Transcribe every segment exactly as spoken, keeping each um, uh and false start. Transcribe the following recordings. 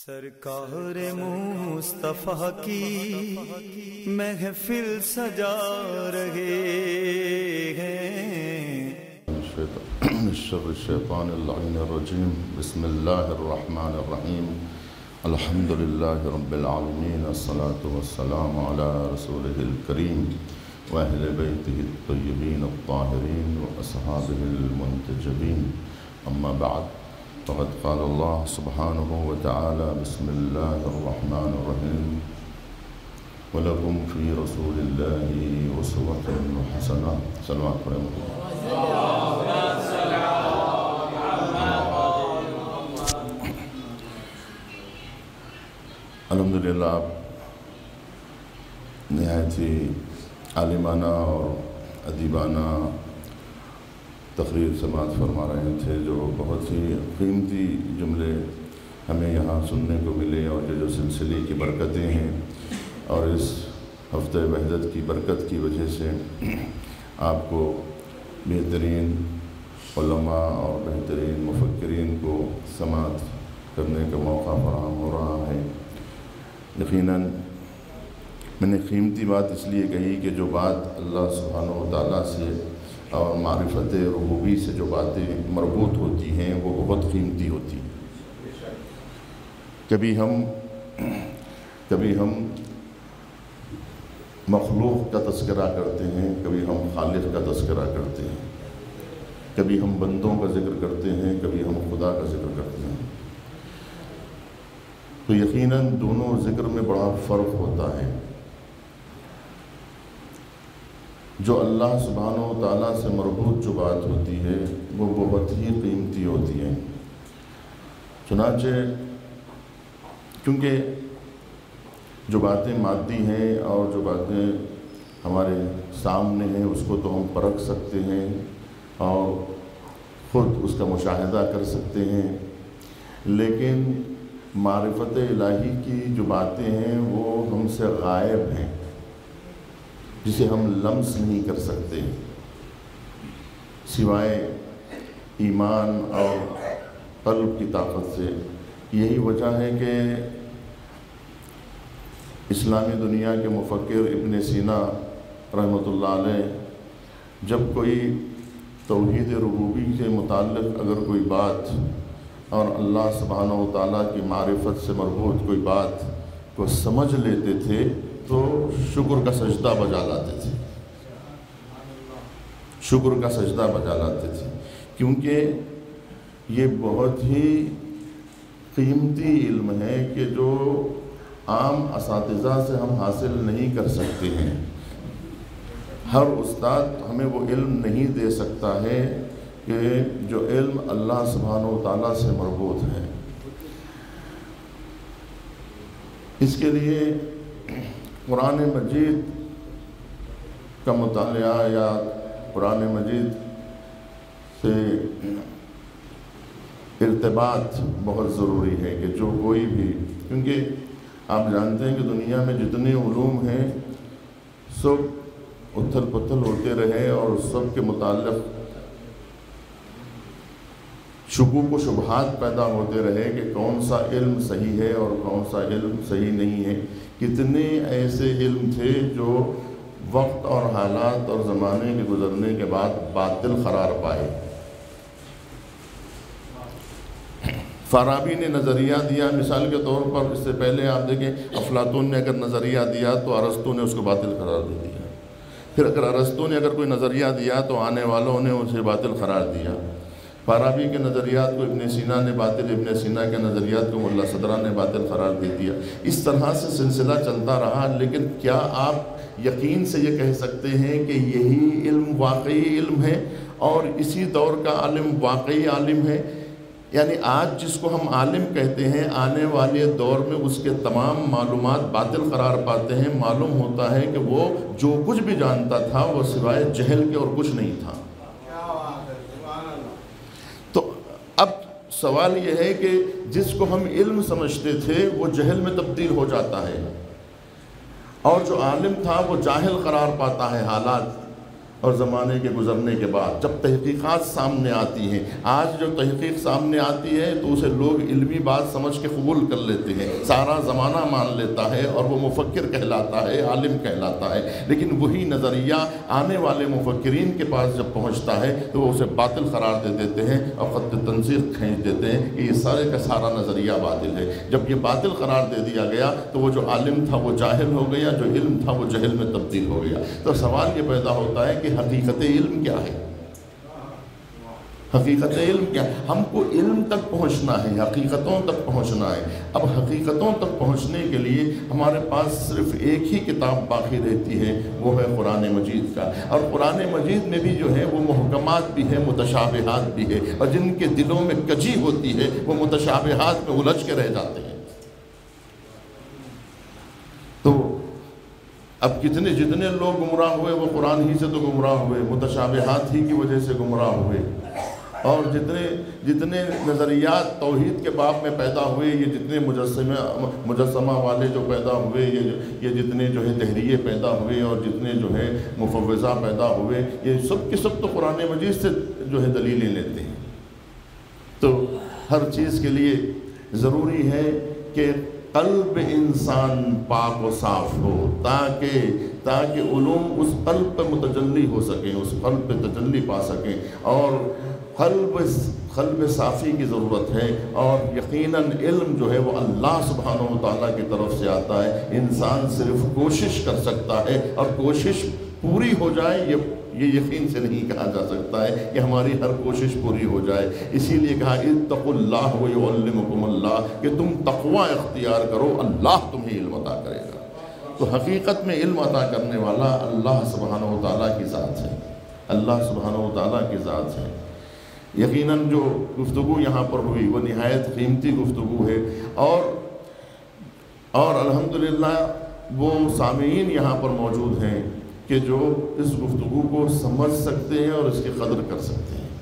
سرکار مصطفیٰ کی محفل سجا رہے ہیں الشر الشیطان اللعین الرجیم بسم اللہ الرحمن الرحیم الحمد للہ رب العالمین الصلاة والسلام علی رسولہ الکریم واہل بیتہ الطیبین الطاہرین واصحابہ المنتجبین اما بعد فقد قال اللہ سبحانہ وتعالی بسم اللہ الرحمن الرحیم وَلَكُمْ فِي رَسُولِ اللَّهِ أُسْوَةٌ حَسَنَةٌ صلوات پڑھیں الحمدللہ آپ نہایت ہی عالمانہ اور ادیبانہ تقریر سماعت فرما رہے تھے، جو بہت ہی قیمتی جملے ہمیں یہاں سننے کو ملے، اور جو جو سلسلے کی برکتیں ہیں اور اس ہفتہ وحدت کی برکت کی وجہ سے آپ کو بہترین علماء اور بہترین مفکرین کو سماعت کرنے کا موقع فراہم ہو رہا ہے۔ یقیناً میں نے قیمتی بات اس لیے کہی کہ جو بات اللہ سبحانہ و تعالیٰ سے اور معرفت ربوبی سے جو باتیں مربوط ہوتی ہیں وہ بہت قیمتی ہوتی ہیں۔ کبھی ہم کبھی ہم مخلوق کا تذکرہ کرتے ہیں، کبھی ہم خالق کا تذکرہ کرتے ہیں، کبھی ہم بندوں کا ذکر کرتے ہیں، کبھی ہم خدا کا ذکر کرتے ہیں۔ تو یقیناً دونوں ذکر میں بڑا فرق ہوتا ہے۔ جو اللہ سبحانہ و تعالیٰ سے مربوط جو بات ہوتی ہے وہ بہت ہی قیمتی ہوتی ہے، چنانچہ کیونکہ جو باتیں مادی ہیں اور جو باتیں ہمارے سامنے ہیں اس کو تو ہم پرکھ سکتے ہیں اور خود اس کا مشاہدہ کر سکتے ہیں، لیکن معرفت الہی کی جو باتیں ہیں وہ ہم سے غائب ہیں، جسے ہم لمس نہیں کر سکتے سوائے ایمان اور قلب کی طاقت سے۔ یہی وجہ ہے کہ اسلامی دنیا کے مفکر ابن سینا رحمۃ اللہ علیہ جب کوئی توحید ربوبی کے متعلق اگر کوئی بات اور اللہ سبحانہ و تعالیٰ کی معرفت سے مربوط کوئی بات کو سمجھ لیتے تھے تو شکر کا سجدہ بجا لاتے تھے، شکر کا سجدہ بجا لاتے تھے، کیونکہ یہ بہت ہی قیمتی علم ہے کہ جو عام اساتذہ سے ہم حاصل نہیں کر سکتے ہیں۔ ہر استاد ہمیں وہ علم نہیں دے سکتا ہے کہ جو علم اللہ سبحانہ و تعالیٰ سے مربوط ہے۔ اس کے لیے قرآن مجید کا مطالعہ یا قرآن مجید سے ارتباط بہت ضروری ہے کہ جو کوئی بھی، کیونکہ آپ جانتے ہیں کہ دنیا میں جتنے علوم ہیں سب اتھل پتھل ہوتے رہے اور سب کے متعلق شکوک و شبہات پیدا ہوتے رہے کہ کون سا علم صحیح ہے اور کون سا علم صحیح نہیں ہے۔ کتنے ایسے علم تھے جو وقت اور حالات اور زمانے کے گزرنے کے بعد باطل قرار پائے۔ فارابی نے نظریہ دیا، مثال کے طور پر اس سے پہلے آپ دیکھیں افلاطون نے اگر نظریہ دیا تو ارسطو نے اس کو باطل قرار دے دیا، پھر اگر ارسطو نے اگر کوئی نظریہ دیا تو آنے والوں نے اسے باطل قرار دیا۔ فارابی کے نظریات کو ابن سینا نے باطل، ابن سینا کے نظریات کو ملا صدرہ نے باطل قرار دے دیا۔ اس طرح سے سلسلہ چلتا رہا، لیکن کیا آپ یقین سے یہ کہہ سکتے ہیں کہ یہی علم واقعی علم ہے اور اسی دور کا عالم واقعی عالم ہے؟ یعنی آج جس کو ہم عالم کہتے ہیں آنے والے دور میں اس کے تمام معلومات باطل قرار پاتے ہیں۔ معلوم ہوتا ہے کہ وہ جو کچھ بھی جانتا تھا وہ سوائے جہل کے اور کچھ نہیں تھا۔ اب سوال یہ ہے کہ جس کو ہم علم سمجھتے تھے وہ جہل میں تبدیل ہو جاتا ہے، اور جو عالم تھا وہ جاہل قرار پاتا ہے حالات اور زمانے کے گزرنے کے بعد جب تحقیقات سامنے آتی ہیں، آج جو تحقیق سامنے آتی ہے تو اسے لوگ علمی بات سمجھ کے قبول کر لیتے ہیں، سارا زمانہ مان لیتا ہے اور وہ مفکر کہلاتا ہے، عالم کہلاتا ہے، لیکن وہی نظریہ آنے والے مفکرین کے پاس جب پہنچتا ہے تو وہ اسے باطل قرار دے دیتے ہیں اور خط تنسیق کھینچ دیتے ہیں کہ یہ سارے کا سارا نظریہ باطل ہے۔ جب یہ باطل قرار دے دیا گیا تو وہ جو عالم تھا وہ جاہل ہو گیا، جو علم تھا وہ جہل میں تبدیل ہو گیا۔ تو سوال یہ پیدا ہوتا ہے کہ حقیقت علم کیا ہے؟ حقیقت علم کیا ہے؟ ہم کو علم تک پہنچنا ہے، حقیقتوں تک پہنچنا ہے۔ اب حقیقتوں تک پہنچنے کے لیے ہمارے پاس صرف ایک ہی کتاب باقی رہتی ہے، وہ ہے قرآن مجید کا۔ اور قرآن مجید میں بھی جو ہے وہ محکمات بھی ہے، متشابہات بھی ہے، اور جن کے دلوں میں کجی ہوتی ہے وہ متشابہات میں الجھ کے رہ جاتے ہیں۔ تو اب کتنے جتنے لوگ گمراہ ہوئے وہ قرآن ہی سے تو گمراہ ہوئے، متشابہات ہی کی وجہ سے گمراہ ہوئے، اور جتنے جتنے نظریات توحید کے باب میں پیدا ہوئے، یہ جتنے مجسمہ مجسمہ والے جو پیدا ہوئے، یہ یہ جتنے جو ہے دہریے پیدا ہوئے، اور جتنے جو ہے مفوضہ پیدا ہوئے، یہ سب کے سب تو قرآن مجید سے جو ہے دلیلیں لیتے ہیں۔ تو ہر چیز کے لیے ضروری ہے کہ قلب انسان پاک و صاف ہو، تاکہ تاکہ علوم اس قلب پہ متجلی ہو سکیں، اس قلب پہ تجلی پا سکیں، اور قلب قلب صافی کی ضرورت ہے۔ اور یقیناً علم جو ہے وہ اللہ سبحانہ و تعالیٰ کی طرف سے آتا ہے۔ انسان صرف کوشش کر سکتا ہے، اور کوشش پوری ہو جائے یہ یہ یقین سے نہیں کہا جا سکتا ہے کہ ہماری ہر کوشش پوری ہو جائے۔ اسی لیے کہا اتقوا اللہ ویعلمکم اللہ، کہ تم تقوی اختیار کرو، اللہ تمہیں علم عطا کرے گا۔ تو حقیقت میں علم عطا کرنے والا اللہ سبحانہ و تعالیٰ کی ذات ہے، اللہ سبحانہ و تعالیٰ کی ذات ہے۔ یقیناً جو گفتگو یہاں پر ہوئی وہ نہایت قیمتی گفتگو ہے، اور اور الحمدللہ وہ سامعین یہاں پر موجود ہیں کہ جو اس گفتگو کو سمجھ سکتے ہیں اور اس کی قدر کر سکتے ہیں۔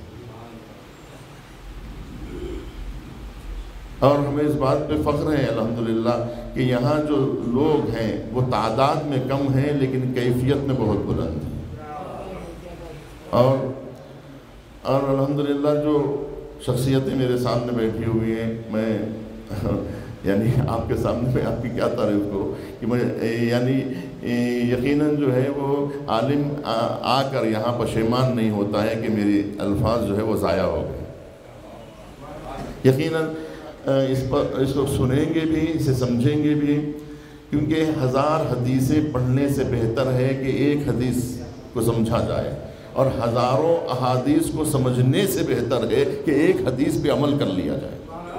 اور ہمیں اس بات پہ فخر ہے الحمدللہ کہ یہاں جو لوگ ہیں وہ تعداد میں کم ہیں لیکن کیفیت میں بہت بلند ہیں۔ اور اور الحمدللہ جو شخصیتیں میرے سامنے بیٹھی ہوئی ہیں، میں یعنی آپ کے سامنے میں آپ کی کیا تعریف کروں کہ میں یعنی یقیناً جو ہے وہ عالم آ کر یہاں پشیمان نہیں ہوتا ہے کہ میری الفاظ جو ہے وہ ضائع ہو گئے۔ یقیناً اس پر اس کو سنیں گے بھی، اسے سمجھیں گے بھی، کیونکہ ہزار حدیثیں پڑھنے سے بہتر ہے کہ ایک حدیث کو سمجھا جائے، اور ہزاروں احادیث کو سمجھنے سے بہتر ہے کہ ایک حدیث پہ عمل کر لیا جائے۔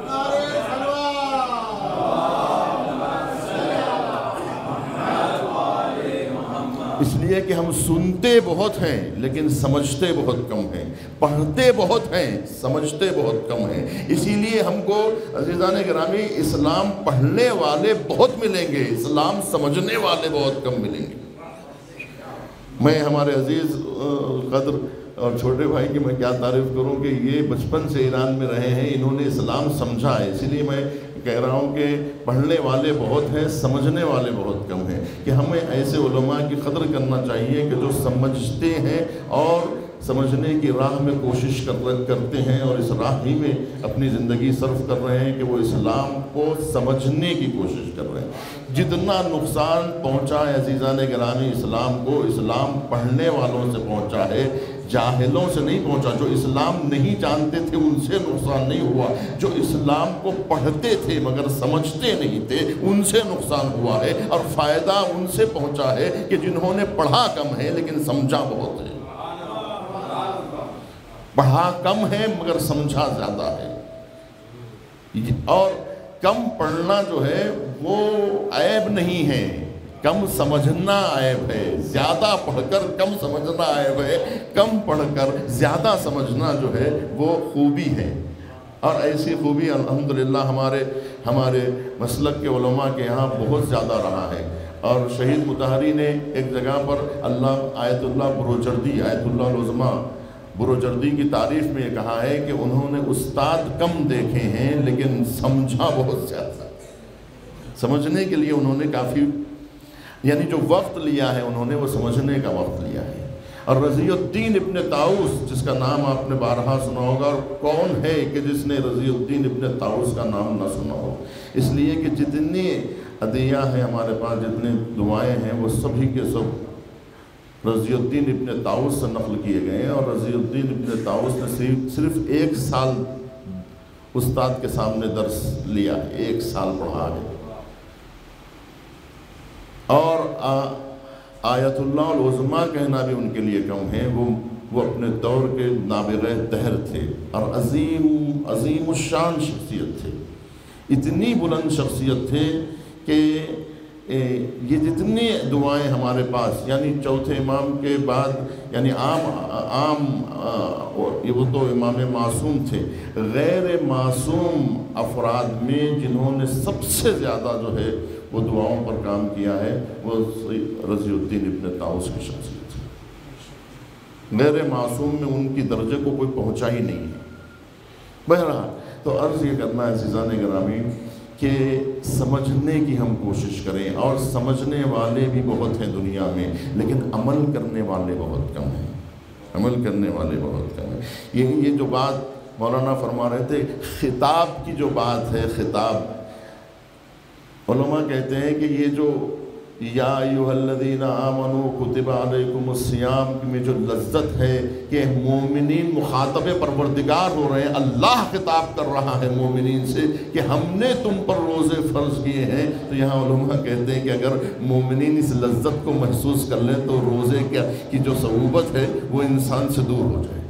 اس لیے کہ ہم سنتے بہت ہیں لیکن سمجھتے بہت کم ہیں، پڑھتے بہت ہیں سمجھتے بہت کم ہیں۔ اسی لیے ہم کو عزیزان گرامی اسلام پڑھنے والے بہت ملیں گے، اسلام سمجھنے والے بہت کم ملیں گے۔ میں ہمارے عزیز قدر اور چھوٹے بھائی کی میں کیا تعریف کروں کہ یہ بچپن سے ایران میں رہے ہیں، انہوں نے اسلام سمجھا ہے، اسی لیے میں کہہ رہا ہوں کہ پڑھنے والے بہت ہیں، سمجھنے والے بہت کم ہیں، کہ ہمیں ایسے علماء کی قدر کرنا چاہیے کہ جو سمجھتے ہیں اور سمجھنے کی راہ میں کوشش کرتے ہیں، اور اس راہ ہی میں اپنی زندگی صرف کر رہے ہیں کہ وہ اسلام کو سمجھنے کی کوشش کر رہے ہیں۔ جتنا نقصان پہنچا ہے عزیزان گرامی اسلام کو، اسلام پڑھنے والوں سے پہنچا ہے، جاہلوں سے نہیں پہنچا۔ جو اسلام نہیں جانتے تھے ان سے نقصان نہیں ہوا، جو اسلام کو پڑھتے تھے مگر سمجھتے نہیں تھے ان سے نقصان ہوا ہے، اور فائدہ ان سے پہنچا ہے کہ جنہوں نے پڑھا کم ہے لیکن سمجھا بہت ہے۔ پڑھا کم ہے مگر سمجھا زیادہ ہے، اور کم پڑھنا جو ہے وہ عیب نہیں ہے، کم سمجھنا عیب ہے۔ زیادہ پڑھ کر کم سمجھنا عیب ہے، کم پڑھ کر زیادہ سمجھنا جو ہے وہ خوبی ہے۔ اور ایسی خوبی الحمدللہ ہمارے ہمارے مسلک کے علماء کے یہاں بہت زیادہ رہا ہے۔ اور شہید مطہری نے ایک جگہ پر اللہ آیت اللہ بروجردی آیت اللہ العظمیٰ بروجردی کی تعریف میں یہ کہا ہے کہ انہوں نے استاد کم دیکھے ہیں لیکن سمجھا بہت زیادہ۔ سمجھنے کے لیے انہوں نے کافی یعنی جو وقت لیا ہے انہوں نے وہ سمجھنے کا وقت لیا ہے۔ اور رضی الدین ابن طاؤس جس کا نام آپ نے بارہا سنا ہوگا، اور کون ہے کہ جس نے رضی الدین ابن طاؤس کا نام نہ سنا ہو؟ اس لیے کہ جتنی ادعیہ ہیں ہمارے پاس، جتنے دعائیں ہیں، وہ سبھی کے سب رضی الدین ابن طاؤس سے نقل کیے گئے ہیں، اور رضی الدین ابن طاؤس نے صرف صرف ایک سال استاد کے سامنے درس لیا ہے، ایک سال پڑھا ہے، اور آیت اللہ العظمیٰ کہنا بھی ان کے لیے کم ہے۔ وہ وہ اپنے دور کے نابغہ دہر تھے اور عظیم عظیم الشان شخصیت تھے، اتنی بلند شخصیت تھے کہ یہ جتنی دعائیں ہمارے پاس، یعنی چوتھے امام کے بعد، یعنی عام عام وہ تو امام معصوم تھے، غیر معصوم افراد میں جنہوں نے سب سے زیادہ جو ہے وہ دعاؤں پر کام کیا ہے، وہ رضی الدین ابن طاؤس کی شخصیت ہے۔ غیر معصوم میں ان کی درجے کو کوئی پہنچا ہی نہیں ہے۔ بہرحال تو عرض یہ کرنا ہے عزیزان گرامی کہ سمجھنے کی ہم کوشش کریں، اور سمجھنے والے بھی بہت ہیں دنیا میں، لیکن عمل کرنے والے بہت کم ہیں، عمل کرنے والے بہت کم ہیں۔ یہ یہ جو بات مولانا فرما رہے تھے، خطاب کی جو بات ہے، خطاب، علماء کہتے ہیں کہ یہ جو یا ایھا الذین آمنوا کتب علیکم الصیام میں جو لذت ہے کہ مومنین مخاطب پروردگار ہو رہے ہیں، اللہ خطاب کر رہا ہے مومنین سے کہ ہم نے تم پر روزے فرض کیے ہیں، تو یہاں علماء کہتے ہیں کہ اگر مومنین اس لذت کو محسوس کر لیں تو روزے کی جو صعوبت ہے وہ انسان سے دور ہو جائے،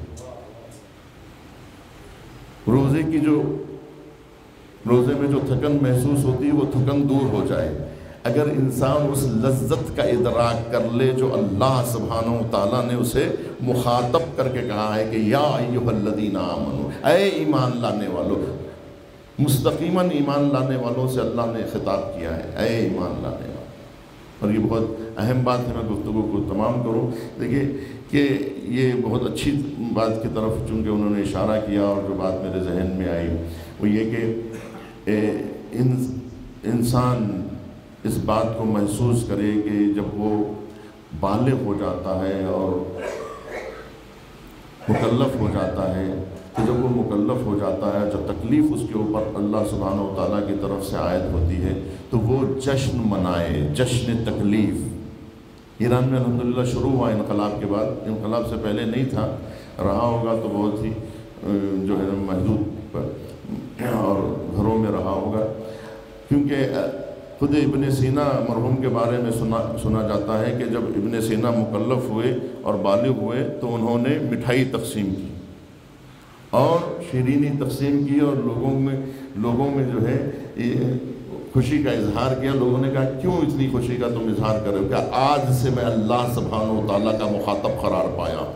روزے کی جو روزے میں جو تھکن محسوس ہوتی ہے وہ تھکن دور ہو جائے۔ اگر انسان اس لذت کا ادراک کر لے جو اللہ سبحانہ و تعالیٰ نے اسے مخاطب کر کے کہا ہے کہ یا ایھا الذین آمنوا، اے ایمان لانے والوں، مستقیماً ایمان لانے والوں سے اللہ نے خطاب کیا ہے، اے ایمان لانے والوں۔ اور یہ بہت اہم بات ہے، میں گفتگو کو تمام کروں۔ دیکھیے کہ یہ بہت اچھی بات کی طرف چونکہ انہوں نے اشارہ کیا، اور جو بات میرے ذہن میں آئی وہ یہ کہ انسان اس بات کو محسوس کرے کہ جب وہ بالغ ہو جاتا ہے اور مکلف ہو جاتا ہے، تو جب وہ مکلف ہو جاتا ہے، جب تکلیف اس کے اوپر اللہ سبحانہ و تعالیٰ کی طرف سے عائد ہوتی ہے، تو وہ جشن منائے، جشن تکلیف۔ ایران میں الحمدللہ شروع ہوا انقلاب کے بعد، انقلاب سے پہلے نہیں تھا، رہا ہوگا تو بہت ہی جو ہے محدود پر اور گھروں میں رہا ہوگا، کیونکہ خود ابن سینا مرحوم کے بارے میں سنا سنا جاتا ہے کہ جب ابن سینا مکلف ہوئے اور بالغ ہوئے تو انہوں نے مٹھائی تقسیم کی اور شیرینی تقسیم کی، اور لوگوں میں لوگوں میں جو ہے یہ خوشی کا اظہار کیا۔ لوگوں نے کہا کیوں اتنی خوشی کا تم اظہار کر رہے ہو؟ کہ آج سے میں اللہ سبحانہ و تعالیٰ کا مخاطب قرار پایا۔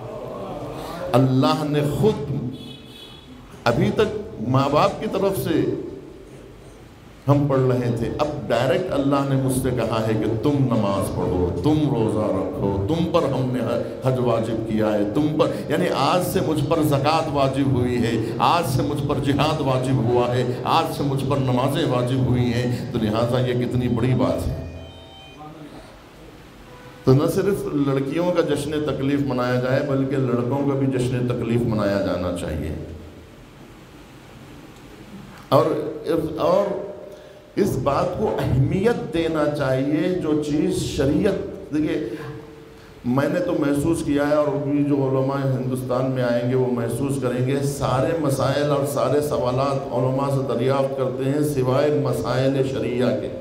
اللہ نے خود، ابھی تک ماں باپ کی طرف سے ہم پڑھ رہے تھے، اب ڈائریکٹ اللہ نے مجھ سے کہا ہے کہ تم نماز پڑھو، تم روزہ رکھو، تم پر ہم نے حج واجب کیا ہے، تم پر، یعنی آج سے مجھ پر زکوٰۃ واجب ہوئی ہے، آج سے مجھ پر جہاد واجب ہوا ہے، آج سے مجھ پر نمازیں واجب ہوئی ہیں، تو لہٰذا یہ کتنی بڑی بات ہے۔ تو نہ صرف لڑکیوں کا جشن تکلیف منایا جائے بلکہ لڑکوں کا بھی جشن تکلیف منایا جانا چاہیے، اور اور اس بات کو اہمیت دینا چاہیے جو چیز شریعت، دیکھیے میں نے تو محسوس کیا ہے، اور بھی جو علماء ہندوستان میں آئیں گے وہ محسوس کریں گے، سارے مسائل اور سارے سوالات علماء سے دریافت کرتے ہیں سوائے مسائل شرعیہ کے۔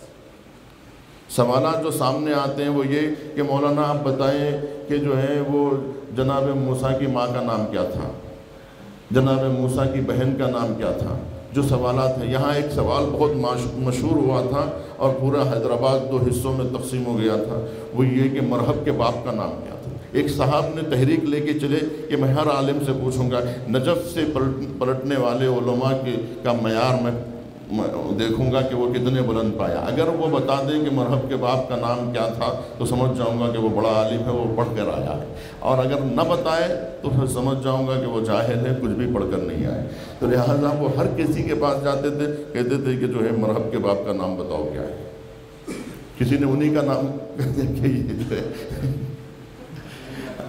سوالات جو سامنے آتے ہیں وہ یہ کہ مولانا آپ بتائیں کہ جو ہے وہ جناب موسیٰ کی ماں کا نام کیا تھا، جناب موسیٰ کی بہن کا نام کیا تھا، جو سوالات ہیں۔ یہاں ایک سوال بہت مشہور ہوا تھا اور پورا حیدرآباد دو حصوں میں تقسیم ہو گیا تھا، وہ یہ کہ مرحب کے باپ کا نام کیا تھا۔ ایک صاحب نے تحریک لے کے چلے کہ میں ہر عالم سے پوچھوں گا، نجف سے پلٹنے والے علماء کے کا معیار میں دیکھوں گا کہ وہ کتنے بلند پایا۔ اگر وہ بتا دیں کہ مرحب کے باپ کا نام کیا تھا تو سمجھ جاؤں گا کہ وہ بڑا عالم ہے، وہ پڑھ کر آیا ہے، اور اگر نہ بتائے تو پھر سمجھ جاؤں گا کہ وہ جاہل ہے، کچھ بھی پڑھ کر نہیں آئے۔ تو لہٰذا وہ ہر کسی کے پاس جاتے تھے، کہتے تھے کہ جو ہے مرحب کے باپ کا نام بتاؤ کیا ہے۔ کسی نے انہی کا نام کہ یہ جو ہے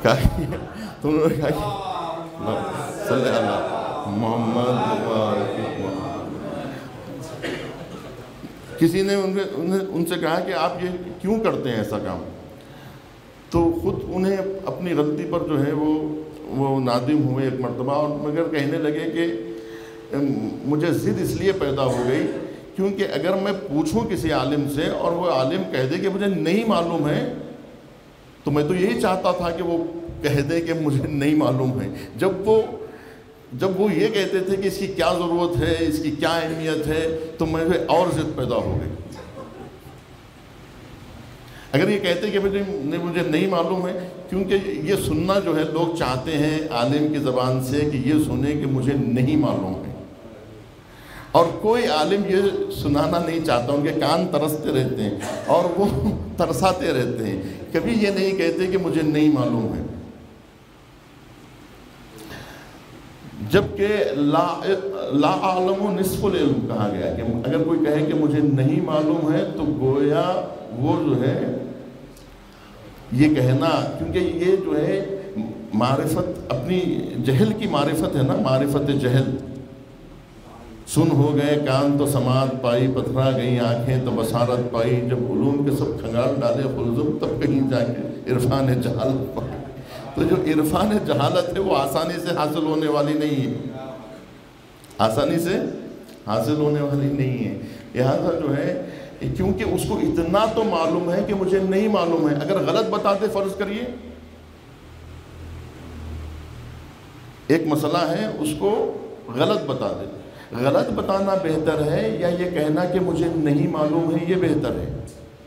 کہا تو انہوں نے کہا صلی اللہ محمد مبارک محمد. کسی نے ان سے کہا کہ آپ یہ کیوں کرتے ہیں ایسا کام؟ تو خود انہیں اپنی غلطی پر جو ہے وہ وہ نادم ہوئے ایک مرتبہ، اور مگر کہنے لگے کہ مجھے ضد اس لیے پیدا ہو گئی کیونکہ اگر میں پوچھوں کسی عالم سے اور وہ عالم کہہ دے کہ مجھے نہیں معلوم ہے، تو میں تو یہی چاہتا تھا کہ وہ کہہ دے کہ مجھے نہیں معلوم ہے. جب وہ جب وہ یہ کہتے تھے کہ اس کی کیا ضرورت ہے، اس کی کیا اہمیت ہے، تو مجھے اور ضد پیدا ہو گئی. اگر یہ کہتے کہ مجھے مجھے نہیں معلوم ہے، کیونکہ یہ سننا جو ہے لوگ چاہتے ہیں عالم کی زبان سے کہ یہ سنیں کہ مجھے نہیں معلوم ہے، اور کوئی عالم یہ سنانا نہیں چاہتا. ان کے کان ترستے رہتے ہیں اور وہ ترساتے رہتے ہیں، کبھی یہ نہیں کہتے کہ مجھے نہیں معلوم ہے. جبکہ لا لا عالم و نصف العلم کہا گیا کہ اگر کوئی کہے کہ مجھے نہیں معلوم ہے تو گویا وہ جو ہے یہ کہنا، کیونکہ یہ جو ہے معرفت اپنی جہل کی معرفت ہے نا، معرفت جہل. سن ہو گئے کان تو سماعت پائی، پتھرا گئی آنکھیں تو بصارت پائی. جب علوم کے سب کھنگال ڈالے خلزم، تب کہیں جا کے عرفان جہالت پائی. تو جو عرفان جہالت ہے وہ آسانی سے حاصل ہونے والی نہیں ہے، آسانی سے حاصل ہونے والی نہیں ہے. لہٰذا جو ہے کیونکہ اس کو اتنا تو معلوم ہے کہ مجھے نہیں معلوم ہے. اگر غلط بتاتے، فرض کریے ایک مسئلہ ہے اس کو غلط بتا دے، غلط بتانا بہتر ہے یا یہ کہنا کہ مجھے نہیں معلوم ہے یہ بہتر ہے؟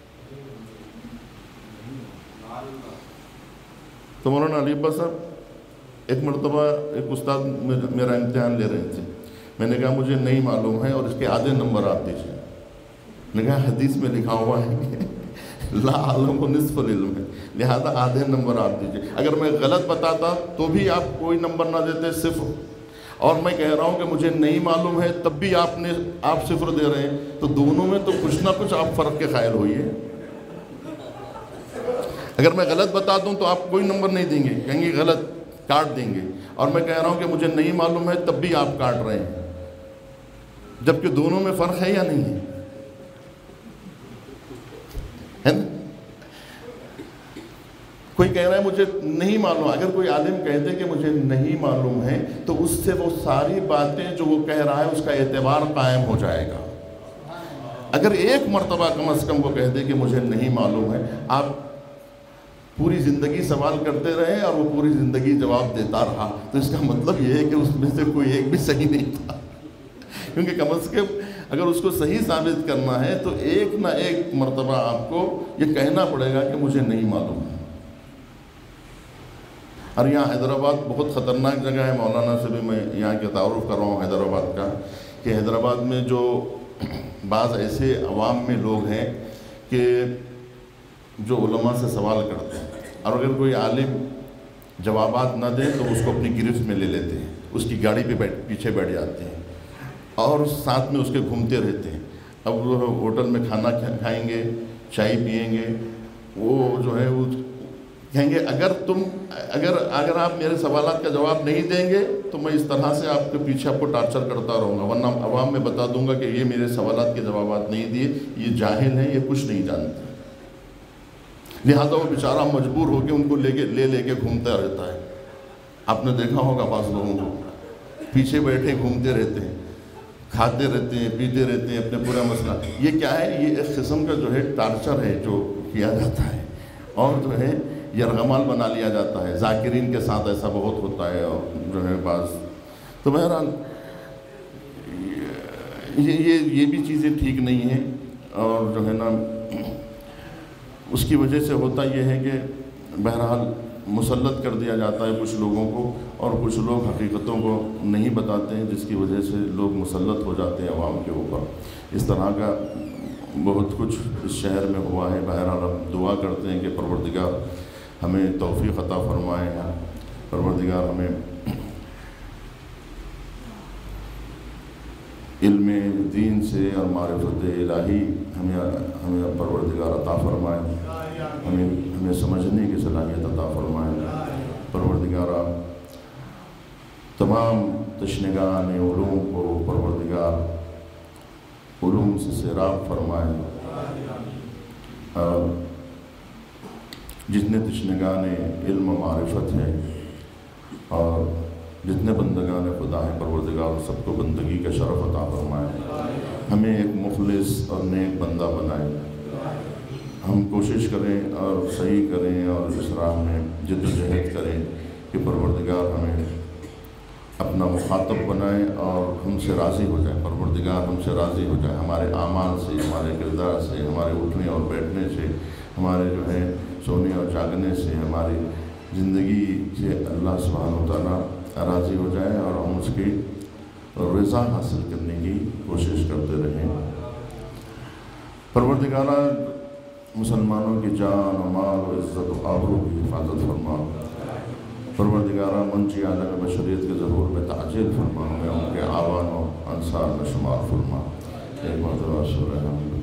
تو مولانا علی عباس صاحب ایک مرتبہ ایک استاد میرا امتحان لے رہے تھے. میں نے کہا مجھے نہیں معلوم ہے اور اس کے آدھے نمبر آپ دیجیے. میں نے کہا حدیث میں لکھا ہوا ہے کہ لا عالم و نصف العلم ہے، لہذا آدھے نمبر آپ دیجیے. اگر میں غلط بتاتا تو بھی آپ کوئی نمبر نہ دیتے، صفر. اور میں کہہ رہا ہوں کہ مجھے نہیں معلوم ہے تب بھی آپ نے آپ صفر دے رہے ہیں، تو دونوں میں تو کچھ نہ کچھ آپ فرق کے قائل ہوئیے. اگر میں غلط بتا دوں تو آپ کوئی نمبر نہیں دیں گے، کہیں گے غلط، کاٹ دیں گے. اور میں کہہ رہا ہوں کہ مجھے نہیں معلوم ہے تب بھی آپ کاٹ رہے ہیں، جبکہ دونوں میں فرق ہے یا نہیں ہے؟ ہے نا؟ کوئی کہہ رہا ہے مجھے نہیں معلوم، اگر کوئی عالم کہتے کہ مجھے نہیں معلوم ہے تو اس سے وہ ساری باتیں جو وہ کہہ رہا ہے اس کا اعتبار قائم ہو جائے گا. اگر ایک مرتبہ کم از کم وہ کہہ دے کہ مجھے نہیں معلوم ہے، آپ پوری زندگی سوال کرتے رہے اور وہ پوری زندگی جواب دیتا رہا، تو اس کا مطلب یہ ہے کہ اس میں سے کوئی ایک بھی صحیح نہیں تھا. کیونکہ کم از کم اگر اس کو صحیح ثابت کرنا ہے تو ایک نہ ایک مرتبہ آپ کو یہ کہنا پڑے گا کہ مجھے نہیں معلوم ہے. اور یہاں حیدرآباد بہت خطرناک جگہ ہے. مولانا سے بھی میں یہاں کا تعارف کر رہا ہوں حیدرآباد کا، کہ حیدرآباد میں جو بعض ایسے عوام میں لوگ ہیں کہ جو علماء سے سوال کرتے ہیں، اور اگر کوئی عالم جوابات نہ دے تو اس کو اپنی گرفت میں لے لیتے ہیں، اس کی گاڑی پہ بیٹھ پیچھے بیٹھ جاتے ہیں اور ساتھ میں اس کے گھومتے رہتے ہیں. اب وہ ہوٹل میں کھانا کھائیں گے، چائے پئیں گے، وہ جو ہے وہ کہیں گے اگر تم اگر اگر آپ میرے سوالات کا جواب نہیں دیں گے تو میں اس طرح سے آپ کے پیچھے آپ کو ٹارچر کرتا رہوں گا، ورنہ عوام میں بتا دوں گا کہ یہ میرے سوالات کے جوابات نہیں دیے، یہ جاہل ہیں، یہ کچھ نہیں جانتے. لہذا وہ بیچارہ مجبور ہو کے ان کو لے کے لے لے کے گھومتا رہتا ہے. آپ نے دیکھا ہوگا بعض لوگوں کو پیچھے بیٹھے گھومتے رہتے ہیں، کھاتے رہتے ہیں، پیتے رہتے ہیں، اپنے پورا مسئلہ. یہ کیا ہے؟ یہ ایک قسم کا جو ہے ٹارچر ہے جو کیا جاتا ہے، اور جو ہے یرغمال بنا لیا جاتا ہے. ذاکرین کے ساتھ ایسا بہت ہوتا ہے، اور جو ہے بعض. تو بہرحال یہ یہ یہ بھی چیزیں ٹھیک نہیں ہیں، اور جو ہے نا اس کی وجہ سے ہوتا یہ ہے کہ بہرحال مسلط کر دیا جاتا ہے کچھ لوگوں کو، اور کچھ لوگ حقیقتوں کو نہیں بتاتے ہیں، جس کی وجہ سے لوگ مسلط ہو جاتے ہیں عوام کے اوپر. اس طرح کا بہت کچھ اس شہر میں ہوا ہے. بہرحال ہم دعا کرتے ہیں کہ پروردگار ہمیں توفیق عطا فرمائے، پروردگار ہمیں علم دین سے اور معرفت الہی ہمیں ہمیں پروردگار عطا فرمائے، ہمیں ہمیں سمجھنے کی صلاحیت عطا فرمائے. پروردگارہ تمام تشنگان علوم کو پروردگار علوم سے سیراب فرمائے، اور جتنے تشنگان علم و معرفت ہیں اور جتنے بندگان خدا ہیں پروردگار سب کو بندگی کا شرف عطا فرمائے، ہمیں ایک مخلص اور نیک بندہ بنائے، ہم کوشش کریں اور صحیح کریں اور اس راہ میں جد و جہد کریں کہ پروردگار ہمیں اپنا مخاطب بنائے اور ہم سے راضی ہو جائے، پروردگار ہم سے راضی ہو جائے، ہمارے اعمال سے، ہمارے کردار سے، ہمارے اٹھنے اور بیٹھنے سے، ہمارے جو ہے سونے اور جاگنے سے، ہماری زندگی سے اللہ سبحانہ و تعالیٰ راضی ہو جائے اور ہم اس کی رضا حاصل کرنے کی کوشش کرتے رہیں۔ پروردگارہ مسلمانوں کی جان و مال و عزت و آبرو کی حفاظت فرما، پروردگارہ منشی عالم بشریت کے ظہور میں تعجیل فرما، ہمیں ان کے آوان و انصار میں شمار فرما۔ ایک مرتبہ سورہ ہم